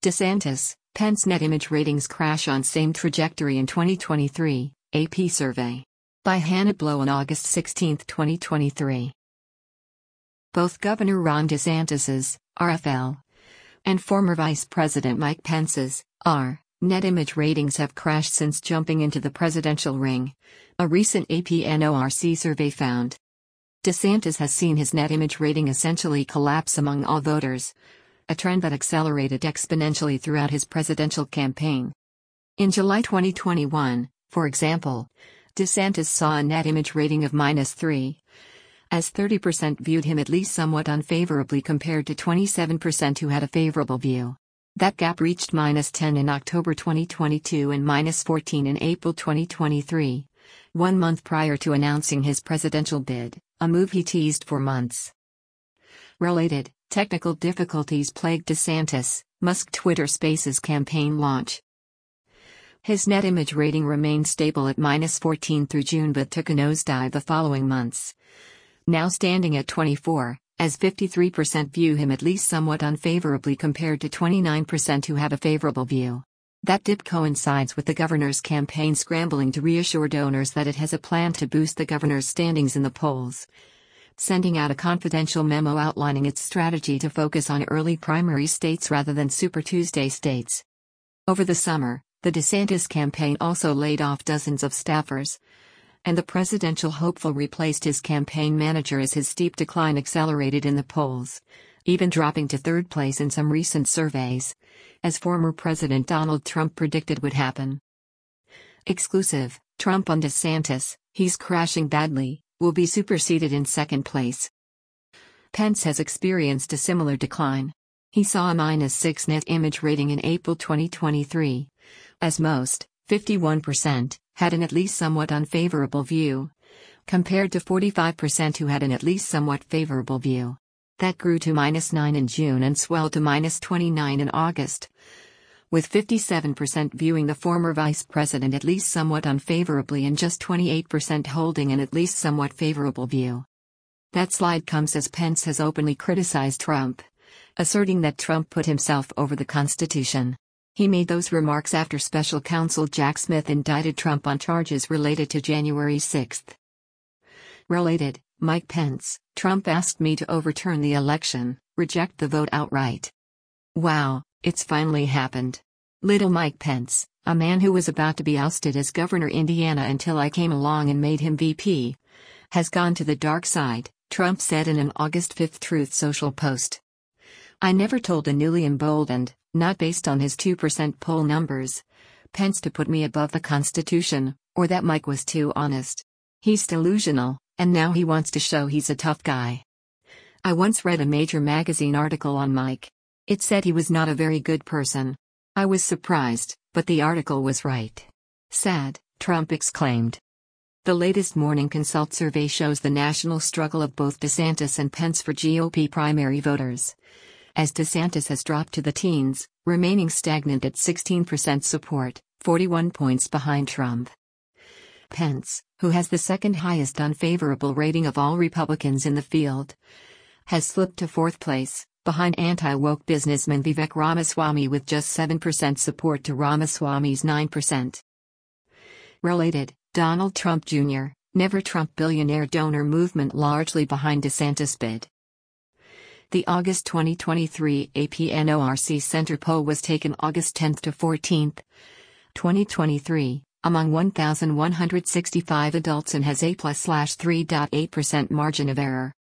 DeSantis, Pence net image ratings crash on same trajectory in 2023, AP survey. By Hannah Blow on August 16, 2023. Both Governor Ron DeSantis's, RFL, and former Vice President Mike Pence's, R, net image ratings have crashed since jumping into the presidential ring, a recent AP-NORC survey found. DeSantis has seen his net image rating essentially collapse among all voters, a trend that accelerated exponentially throughout his presidential campaign. In July 2021, for example, DeSantis saw a net image rating of -3, as 30% viewed him at least somewhat unfavorably compared to 27% who had a favorable view. That gap reached -10 in October 2022 and -14 in April 2023, 1 month prior to announcing his presidential bid, a move he teased for months. Related, technical difficulties plagued DeSantis, Musk Twitter Spaces campaign launch. His net image rating remained stable at -14 through June but took a nosedive the following months, now standing at 24, as 53% view him at least somewhat unfavorably compared to 29% who have a favorable view. That dip coincides with the governor's campaign scrambling to reassure donors that it has a plan to boost the governor's standings in the polls, sending out a confidential memo outlining its strategy to focus on early primary states rather than Super Tuesday states. Over the summer, the DeSantis campaign also laid off dozens of staffers, and the presidential hopeful replaced his campaign manager as his steep decline accelerated in the polls, even dropping to third place in some recent surveys, as former President Donald Trump predicted would happen. Exclusive, Trump on DeSantis, he's crashing badly, will be superseded in second place. Pence has experienced a similar decline. He saw a -6 net image rating in April 2023, as most, 51%, had an at least somewhat unfavorable view, compared to 45% who had an at least somewhat favorable view. That grew to -9 in June and swelled to -29 in August, with 57% viewing the former vice president at least somewhat unfavorably and just 28% holding an at least somewhat favorable view. That slide comes as Pence has openly criticized Trump, asserting that Trump put himself over the Constitution. He made those remarks after special counsel Jack Smith indicted Trump on charges related to January 6. Related, Mike Pence, Trump asked me to overturn the election, reject the vote outright. Wow, it's finally happened. Little Mike Pence, a man who was about to be ousted as governor Indiana until I came along and made him VP, has gone to the dark side, Trump said in an August 5 Truth Social post. I never told a newly emboldened, not based on his 2% poll numbers, Pence to put me above the Constitution, or that Mike was too honest. He's delusional, and now he wants to show he's a tough guy. I once read a major magazine article on Mike. It said he was not a very good person. I was surprised, but the article was right. Sad, Trump exclaimed. The latest Morning Consult survey shows the national struggle of both DeSantis and Pence for GOP primary voters, as DeSantis has dropped to the teens, remaining stagnant at 16% support, 41 points behind Trump. Pence, who has the second highest unfavorable rating of all Republicans in the field, has slipped to fourth place, behind anti-woke businessman Vivek Ramaswamy with just 7% support to Ramaswamy's 9%. Related, Donald Trump Jr., Never Trump billionaire donor movement largely behind DeSantis bid. The August 2023 AP-NORC Center poll was taken August 10 to 14, 2023, among 1,165 adults and has a +3.8% margin of error.